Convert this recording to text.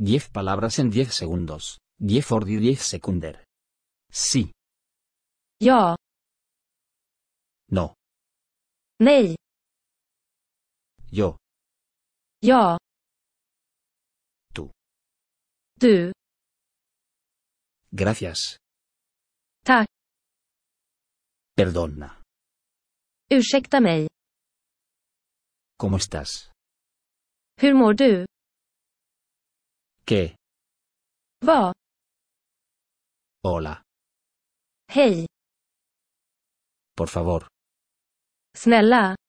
10 palabras en 10 segundos. 10 ord y 10 sekunder. Sí. Ja. No. Nej. Yo. Ja. Tú. Du. Gracias. Tack. Perdona. Ursäkta mig. ¿Cómo estás? Hur mår du? ¿Qué? Vad? Hola. Hej. Por favor. Snälla.